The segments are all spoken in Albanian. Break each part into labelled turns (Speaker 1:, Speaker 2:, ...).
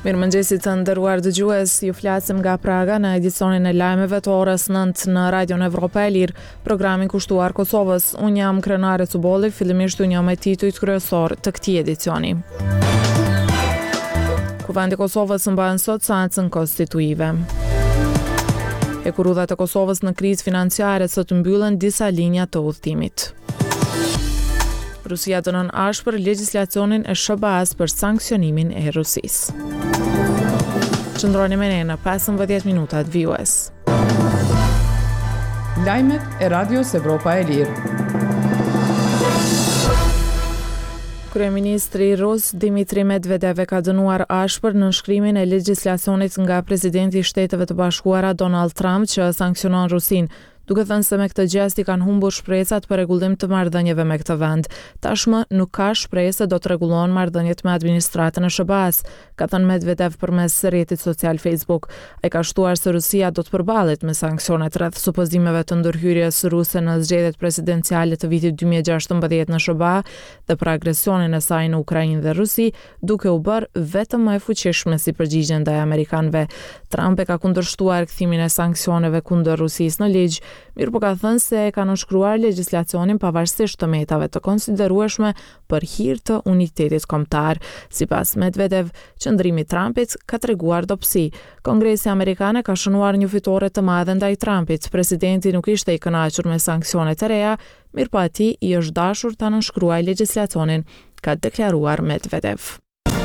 Speaker 1: Mirëmëngjesi të nderuar dëgjues, ju flasim nga Praga në edicionin e lajmeve të orës 9 në Radion Evropa e Lirë, programin kushtuar Kosovës. Unë jam Krenare Cubolli, fillimisht unë jam me titujt kryesor të këtij edicioni. Kuvendi i Kosovës mban sot seancën konstituive. Ekurudhat e Kosovës në krizë financiare sot mbyllen disa linja të udhëtimit. Rusia dënon ashpër legjislacionin e SBA-s për sanksionimin e Rusisë. Qëndroni me ne në 15 minutat VOS.
Speaker 2: Lajmet e Radios Evropa e Lirë.
Speaker 1: Kryeministri rus Dmitri Medvedev ka dënuar ashpër nënshkrimin e legjislacionit nga presidenti i Shteteve të Bashkuara Donald Trump që sanksionon Rusinë, duke thënë se me këtë gjest i kanë humbur shpresat për rregullim të marrëdhënieve me këtë vend. Tashmë nuk ka shpresë se do të rregullohen marrëdhëniet me administratën e SBA-s, ka thënë Medvedev përmes rrjetit social Facebook. Ai ka shtuar se Rusia do të përballet me sanksionet rreth supozimeve të ndërhyrjes ruse në zgjedhjet presidenciale të vitit 2016 në SBA dhe për agresionin e saj në Ukrainë dhe Rusi, duke u bërë vetëm më e fuqishme si përgjigje ndaj amerikanëve. Trump e ka kundërshtuar kthimin e sanksioneve kundër Rusisë në ligj, mirë po ka thënë se ka nënshkruar legjislacionin pavarësisht të metave të konsiderueshme për hir të unitetit kombëtar. Sipas Medvedev, qëndrimi i Trumpit ka treguar dobësi. Kongresi amerikan ka shënuar një fitore të madhe ndaj Trumpit. Presidenti nuk ishte i kënaqur me sanksionet e reja, mirë po atij i është dashur ta nënshkruajë legjislacionin, ka deklaruar Medvedev.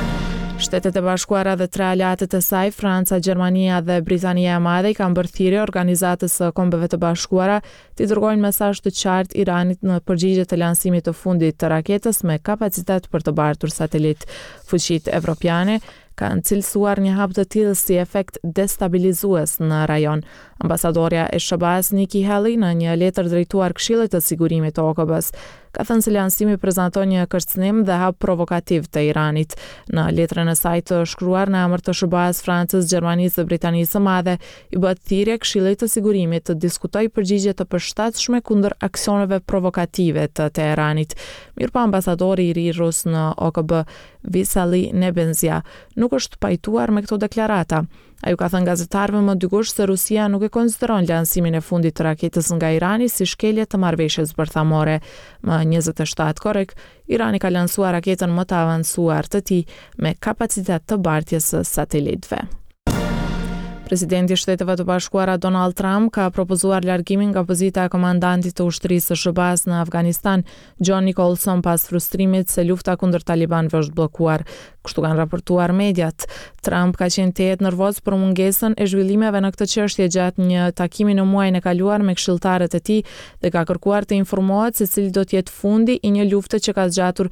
Speaker 1: Shtetet e Bashkuara dhe 3 aleatët e saj, Franca, Gjermania dhe Britania e Madhe, kanë bërë thirrje Organizatës së Kombeve të Bashkuara të dërgojnë mesazh të qartë Iranit në përgjigje të lansimit të fundit të raketës me kapacitet për të bartur satelit. Fuqitë evropiane kanë cilësuar një hap të tillë si efekt destabilizues në rajon. Ambasadorja e SBA-s Nikki Haley në një letër drejtuar Këshillit të Sigurimit të OKB-s ka thënë se lansimi prezanton një kërcënim dhe hap provokativ të Iranit. Në letrën e saj të shkruar në emër të SBA-s, Francës, Gjermanisë dhe Britanisë së Madhe, i bëhet thirrje Këshillit të Sigurimit të diskutojë përgjigje të përshtatshme kundër aksioneve provokative të Teheranit. Mirëpo ambasadori i ri rus në OKB, Visali Nebenzia, nuk është pajtuar me këto deklarata. Ai u ka thënë gazetarëve më dikush se Rusia nuk e konsideron lansimin e fundit të raketës nga Irani si shkelje të marrëveshjes bërthamore. Më 27 korrik, Irani ka lansuar raketën më të avancuar të tij me kapacitet të bartjes së satelitëve. Presidenti i Shteteve të Bashkuara Donald Trump ka propozuar largimin nga pozita e komandantit të ushtrisë së SBA-s në Afganistan, John Nicholson, pas frustrimit se lufta kundër talibanëve është bllokuar. Kështu kanë raportuar mediat. Trump ka qenë tejet nervoz për mungesën e zhvillimeve në këtë çështje gjatë një takimi në muajin e kaluar me këshilltarët e tij dhe ka kërkuar të informohet se cili do të jetë fundi i një lufte që ka zgjatur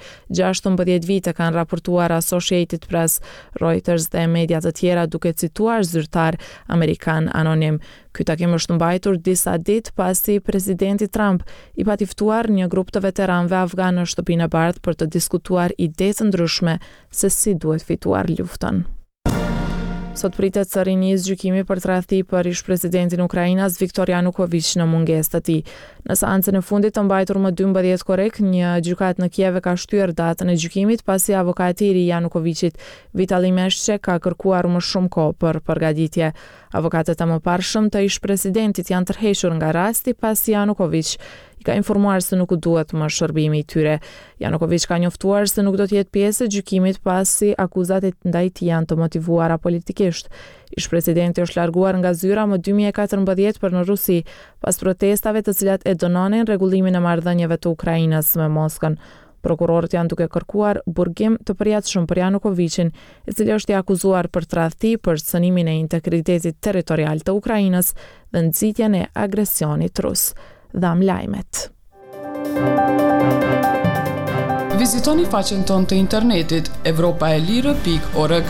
Speaker 1: 16 vite, kanë raportuar Associated Press, Reuters dhe media të tjera, duke cituar zyrtar amerikan anonim. Ky takim është mbajtur disa ditë pasi presidenti Trump i pati ftuar një grup të veteranëve afgan në shtëpinë e bardhë për të diskutuar ide të ndryshme se si duhet fituar luftën. Sot pritet së rinis gjykimi për tradhti për ish-presidentin e Ukrainës Viktor Yanukovych në mungesë të tij. Në seancën e fundit të mbajtur më 12 korrik, një gjykat në Kiev ka shtyr datën e gjykimit pasi avokati i Yanukovychit, Vitali Meshchek, ka kërkuar më shumë kohë për përgatitje. Avokatët e mëparshëm të ish-presidentit janë tërhequr nga rasti pasi Yanukovych ka informuar se nuk duhet më shërbimi i tyre. Yanukovych ka njoftuar se nuk do të jetë pjesë e gjykimit pasi akuzat ndaj tij janë të motivuara politikisht. Ish-presidenti është larguar nga zyra më 2014 për në Rusi, pas protestave të cilat e dënonin rregullimin e marrëdhënieve të Ukrainës me Moskën. Prokurorët janë duke kërkuar burgim të përjatshëm për Yanukovichin, i cili është i akuzuar për tradhti, për cënimin e integritetit territorial të Ukrainës dhe nxitjen e agresionit rus. Dham lajmet.
Speaker 2: Vizitoni faqen tonë të internetit europaelire.org.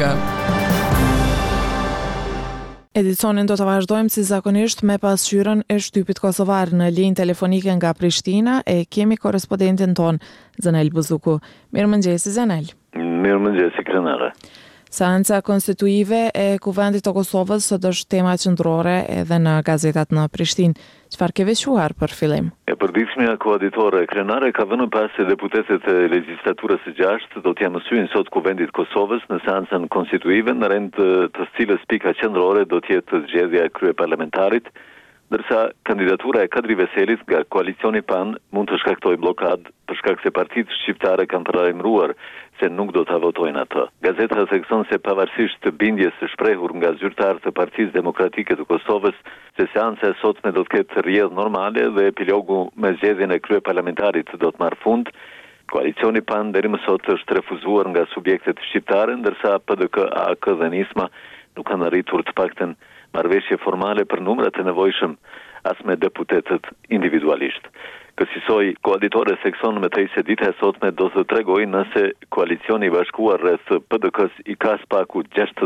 Speaker 1: Edicionin do të vazhdojmë si zakonisht me pasqyrën e shtypit kosovar. Në linjë telefonike nga Prishtina e kemi korrespondentin ton, Zenel Buzuku. Mirëmëngjesi, Zenel.
Speaker 3: Mirëmëngjesi, Krenare.
Speaker 1: Seanca konstituive e Kuvendit të Kosovës sot është tema qendrore edhe në gazetat në Prishtinë. Çfarë ke veçuar për fillim?
Speaker 3: Përditshmja koalitore krenare ka vënë pas se deputetët e legjislaturës së 6 do t'ja mësyejnë sot Kuvendit Kosovës në seancën konstituive, në rend të cilës pika qendrore do t'jetë zgjedhja e kryeparlamentarit, ndërsa kandidatura e Kadri Veselit nga koalicioni PAN mund të shkaktojë blokadë për shkak se partitë shqiptare kanë paralajmëruar se nuk do ta votojnë atë. Gazeta thekson se pavarësisht të bindjes së shprehur nga zyrtarë të Partisë Demokratike të Kosovës se seanca e sotme do të ketë rrjedhë normale dhe epilogu me zgjedhjen e kryeparlamentarit do të marrë fund, koalicioni PAN deri më sot është refuzuar nga subjektet shqiptare, ndërsa PDK, AK dhe Nisma nuk kanë arritur të paktën marrëveshje formale për numrat e nevojshëm as me deputetët individualisht. Kësaj koalitore thekson me tej se dita e sotme do të tregojë nëse koalicioni i bashkuar rreth PDK-s i ka spaku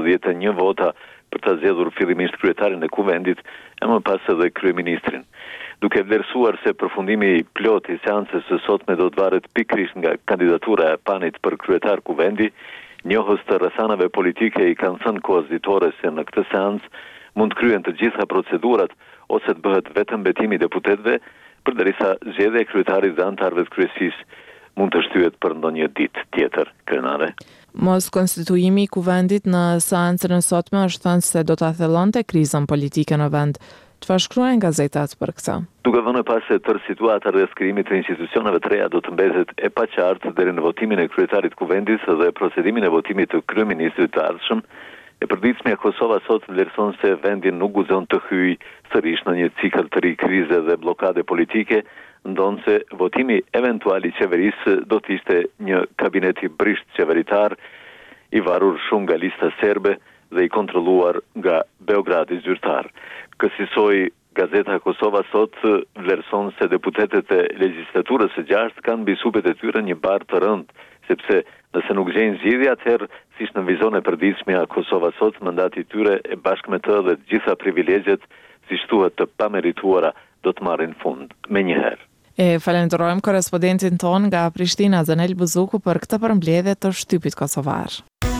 Speaker 3: 61 vota për ta zgjedhur fillimisht kryetarin e Kuvendit e më pas edhe kryeministrin. Duke vlerësuar se përfundimi plot i seancës së sotme do të varet pikërisht nga kandidatura e PAN-it për kryetar Kuvendi, njohës të rrethanave politike i kanë thënë koazitore se në këtë seancë mund të kryen të gjitha procedurat ose të bëhet vetëm betimi i deputetëve, përderisa zgjedhja e kryetarit dhe anëtarëve të kryesisë mund të shtyhet për ndonjë ditë tjetër. Krenare.
Speaker 1: Mos konstituimi i Kuvendit në seancën e sotme është thënë se do ta thellonte krizën politike në vend. Çfarë shkruajnë gazetat për këtë?
Speaker 3: Duke vënë pas se tërë situata rreth krijimit të institucioneve të reja do të mbetet e paqartë deri në votimin e kryetarit të Kuvendit dhe procedimin e votimit të kryeministrit të ardhshëm, e përditshmja Kosova sot vlerëson se vendi nuk guxon të hyjë sërish në një cikël të ri krize dhe blokade politike, ndonë se votimi eventual i qeverisë do të ishte një kabinet i brisht qeveritar, i varur shumë nga lista serbe dhe i kontrolluar nga Beogradi zyrtar. Kësaj Gazeta Kosova sot vlerëson se deputetët e legjislaturës së 6 kanë mbi supet e tyre një barë të rëndë, sepse nëse nuk gjejnë zgjidhje, atëherë siç në vizon e përditshmja Kosova sot, mandati i tyre e bashkë me të dhe të gjitha privilegjet, siç thuhet të pamerituara, do të marrin fund menjëherë.
Speaker 1: E falenderojmë korrespondentin ton nga Prishtina, Zanel Buzuku, për këtë përmbledhje të shtypit kosovar.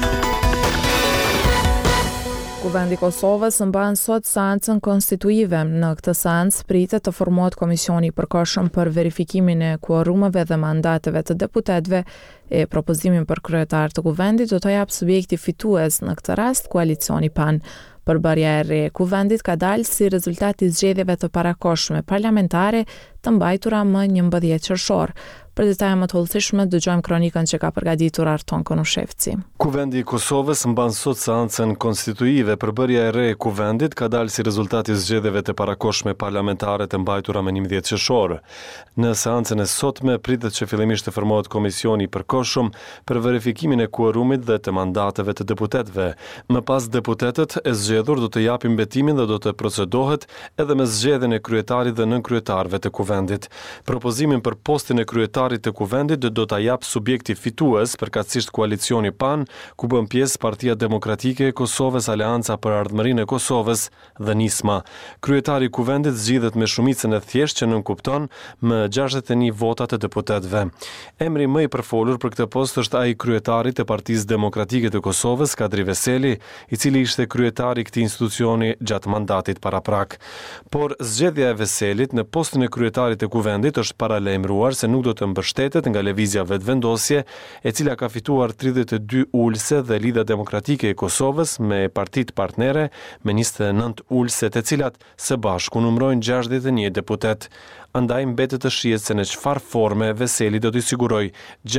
Speaker 1: Kuvendi i Kosovës mban sot seancën konstituive. Në këtë seancë pritet të formohet komisioni i përkohshëm për verifikimin e kuorumeve dhe mandateve të deputetëve. E propozimin për kryetar të Kuvendit do të jap subjekti fitues, në këtë rast koalicioni PAN. Përbërja e re e Kuvendit ka dalë si rezultat i zgjedhjeve të parakohshme parlamentare të mbajtura më 11 qershor. Për detaje më të hollësishme dëgjojmë kronikën që ka përgatitur Arton Konushevci.
Speaker 4: Kuvendi i Kosovës mban sot seancën konstituive. Përbërja e re e Kuvendit ka dalë si rezultat i zgjedhjeve të parakohshme parlamentare të mbajtura më 11 qershor. Në seancën e sotme pritet që fillimisht të formohet komisioni i përkohshëm për verifikimin e kuorumit dhe të mandateve të deputetëve. Më pas deputetët e zgjedhur do të japin betimin dhe do të procedohet edhe me zgjedhjen e kryetarit dhe nënkryetarëve të Kuvendit. Propozimin për postin e kryetarit të Kuvendit do ta jap subjekti fitues, përkatësisht koalicioni PAN, ku bën pjesë Partia Demokratike e Kosovës, Aleanca për Ardhmërinë e Kosovës dhe Nisma. Kryetari i Kuvendit zgjidhet me shumicën e thjeshtë që nënkupton me 61 vota të deputetëve. Emri më i përfolur për këtë post është ai i kryetarit të Partisë Demokratike të Kosovës, Kadri Veseli, i cili ishte kryetari i këtij institucioni gjatë mandatit paraprak. Por zgjedhja e Veselit në postin e kryetarit të Kuvendit është paralajmëruar se nuk do të mbështetet nga lëvizja vetëvendosje, e cila ka fituar 32 ulëse, dhe Lidha Demokratike e Kosovës me partitë partnere me 29 ulëse, të cilat së bashku numërojnë 61 deputet. Andaj mbetet të shihet se në çfarë forme Veseli do t'i sigurojë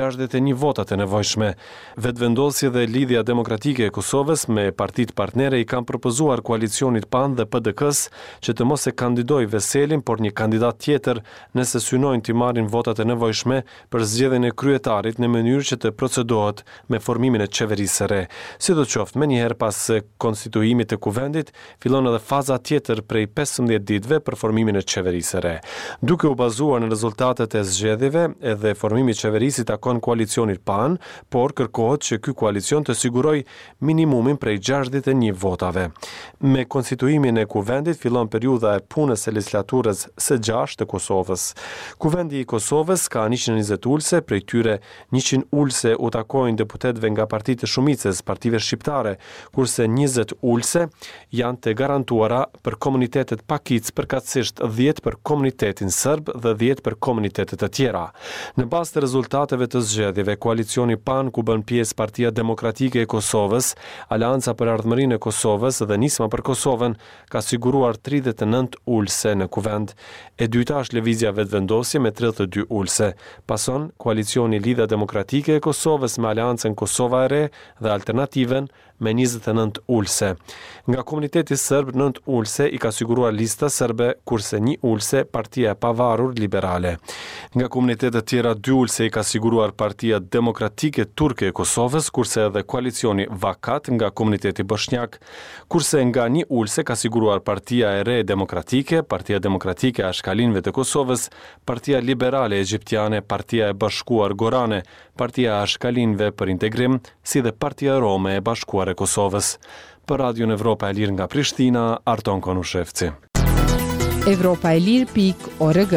Speaker 4: 61 votat e nevojshme. Vetëvendosja dhe Lidhja Demokratike e Kosovës me partitë partnere i kanë propozuar koalicionit PAN dhe PDK-s që të mos e kandidojë Veselin, por një kandidat tjetër nëse synojnë t'i marrin votat e nevojshme për zgjedhjen e kryetarit në mënyrë që të procedohet me formimin e qeverisë së re. Sidoqoftë, menjëherë pas konstituimit të Kuvendit, fillon edhe faza tjetër prej 15 ditëve për formimin e qeverisë së re. Duke u bazuar në rezultatet e zgjedhjeve, edhe formimi i qeverisë takon koalicionit PAN, por kërkohet që ky koalicion të sigurojë minimumin prej 61 votave. Me konstituimin e kuvendit fillon periudha e punës së legislaturës së 6 të Kosovës. Kuvendi i Kosovës ka 120 ulse, prej tyre 100 ulse u takojnë deputetëve nga partitë e shumicës, partive shqiptare, kurse 20 ulse janë të garantuara për komunitetet pakic, përkatësisht 10 për komunitetin serb dhe 10 për komunitetet e tjera. Në bazë të rezultateve të zgjedhjeve, koalicioni PAN, ku bën pjesë Partia Demokratike e Kosovës, Aleanca për Ardhmërinë e Kosovës dhe Nisma për Kosovën, ka siguruar 39 ulse në kuvend. E dyta është Lëvizja Vetëvendosje me 32 ulse. Pason koalicioni Lidhja Demokratike e Kosovës me Aleancën Kosova e Re dhe Alternativën me 29 ulse. Nga komuniteti serb 9 ulse i ka siguruar Lista Serbe, kurse 1 ulse Partia e Pavarur Liberale. Nga komunitetet tjera 2 ulse i ka siguruar Partia Demokratike Turke e Kosovës, kurse edhe koalicioni Vakat nga komuniteti bosnjak, kurse nga 1 ulse ka siguruar Partia e Re Demokratike, Partia Demokratike e Ashkalinëve të Kosovës, Partia Liberale Egjiptiane, Partia e Bashkuar Gorane, Partia e Ashkalinëve për Integrim, si dhe Partia Rome e Bashkuar e Kosovës. Për Radion Evropa e Lirë nga Prishtina, Arton Konushevci.
Speaker 2: Evropaelir.org.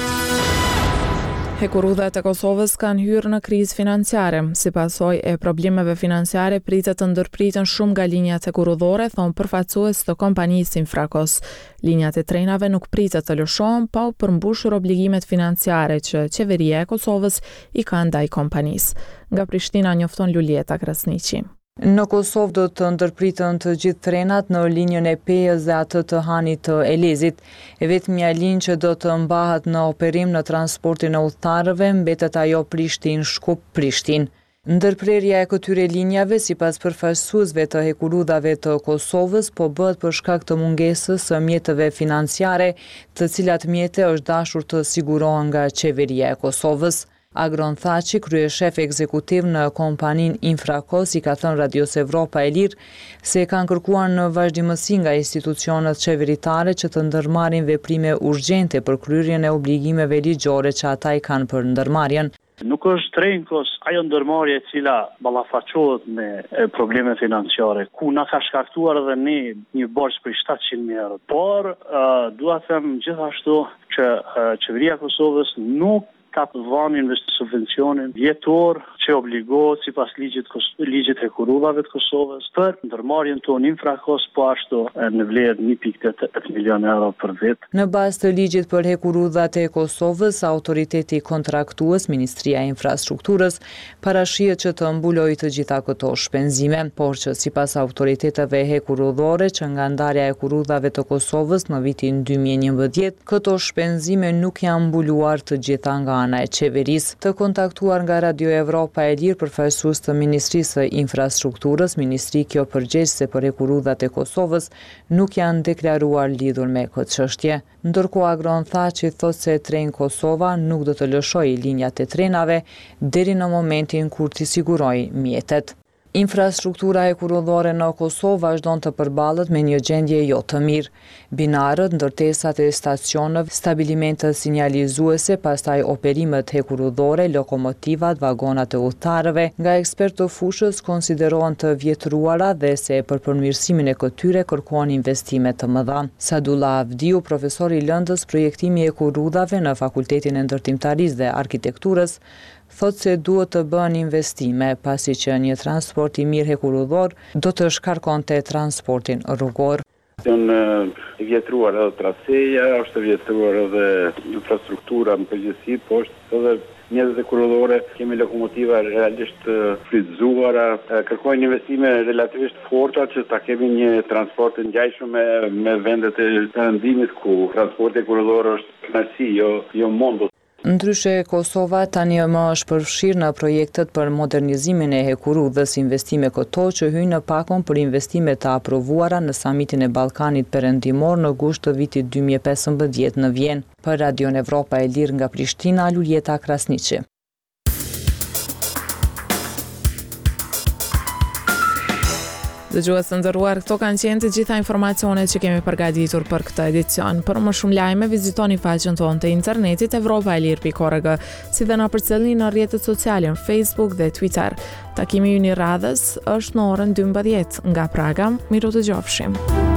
Speaker 1: Hekurudhat e Kosovës kanë hyrë në krizë financiare. Si pasojë e problemeve financiare, pritet të ndërpriten shumë nga linjat hekurudhore, thon përfaqësues të kompanisë Infrakos. Linjat e trenave nuk pritet të lëshohen pa u përmbushur obligimet financiare që qeveria e Kosovës i ka ndaj kompanisë. Nga Prishtina njofton Lulieta Krasniqi.
Speaker 5: Në Kosovë do të ndërpritën të gjithë trenat në linjën e Pejës dhe atë të Hanit të Elezit. E vetmja linjë që do të mbahet në operim në transportin e udhëtarëve mbetet ajo Prishtinë-Shkup-Prishtinë. Ndërprerja e këtyre linjave, sipas përfaqësuesve të hekurudhave të Kosovës, po bëhet për shkak të mungesës së mjeteve financiare, të cilat mjete është dashur të sigurohen nga qeveria e Kosovës. Agron Thaçi, kryeshef ekzekutiv në kompaninë Infrakos, i ka thënë Radios Evropa e Lirë se kanë kërkuar në vazhdimësi nga institucionet qeveritare që të ndërmarrin veprime urgjente për kryerjen e obligimeve ligjore që ata i kanë për ndërmarrjen.
Speaker 6: Nuk është Trenkos ajo ndërmarrje e cila ballafaqohet me probleme financiare, ku na ka shkaktuar edhe ne një borxh për 700.000 euro. Por dua të them gjithashtu që qeveria e Kosovës nuk ka të dhënë subvencionin vjetor që obligohet sipas ligjit hekurudhave të Kosovës për ndërmarrjen tonë Infrakos, po ashtu në vlerë 1.8 milion euro për vit.
Speaker 5: Në bazë të ligjit për hekurudhat e Kosovës, autoriteti kontraktues, Ministria e Infrastrukturës, parashihet që të mbulojë të gjitha këto shpenzime, por që sipas autoriteteve hekurudhore që nga ndarja e hekurudhave të Kosovës në vitin 2011, këto shpenzime nuk janë mbuluar të gjitha nga ana e qeverisë. Të kontaktuar nga Radio Evropa e Lirë, përfaqësues të Ministrisë së Infrastrukturës, ministri kjo përgjegjëse për hekurudhat e Kosovës, nuk janë deklaruar lidhur me këtë çështje. Ndërkohë Agron Thaçi thotë se Tren Kosova nuk do të lëshojë linjat e trenave deri në momentin kur t'i sigurojë mjetet. Infrastruktura hekurudhore në Kosovë vazhdon të përballet me një gjendje jo të mirë. Binarët, ndërtesat e stacioneve, stabilimentet sinjalizuese, pastaj operimet hekurudhore, lokomotivat, vagonat e udhëtarëve, nga ekspertë të fushës konsiderohen të vjetruara dhe se për përmirësimin e këtyre kërkohen investime të mëdha. Sadullah Avdiu, profesor i lëndës projektimi hekurudhave në Fakultetin e Ndërtimtarisë dhe Arkitekturës, thotë se duhet të bëhen investime, pasi që një transport i mirë hekurudhor do të shkarkonte transportin rrugor.
Speaker 7: Janë vjetruar edhe traseja, është vjetruar edhe infrastruktura në përgjithësi, po është edhe mjetet hekurudhore, kemi lokomotiva realisht frytëzuara, kërkojnë investime relativisht forta që ta kemi një transport të ngjajshëm me vendet e perëndimit ku transporti hekurudhor është kënaqësi, jo mondo.
Speaker 5: Ndryshe, Kosova tani më është përfshirë në projektet për modernizimin e hekurudhës, investime këto që hyjnë në pakon për investime të aprovuara në samitin e Ballkanit Perëndimor në gusht të vitit 2015 në Vjenë. Për Radion Evropa e Lirë nga Prishtina, Lulieta Krasniqi.
Speaker 1: Dëgjues të nderuar, këto kanë qenë të gjitha informacionet që kemi përgatitur për këtë edicion. Për më shumë lajme, vizitoni faqen tonë të internetit evropaelir.org, si dhe na përcjellni në rrjetet sociale në Facebook dhe Twitter. Takimi ynë i radhës është në orën 12 nga Praga. Miru të gjofshim.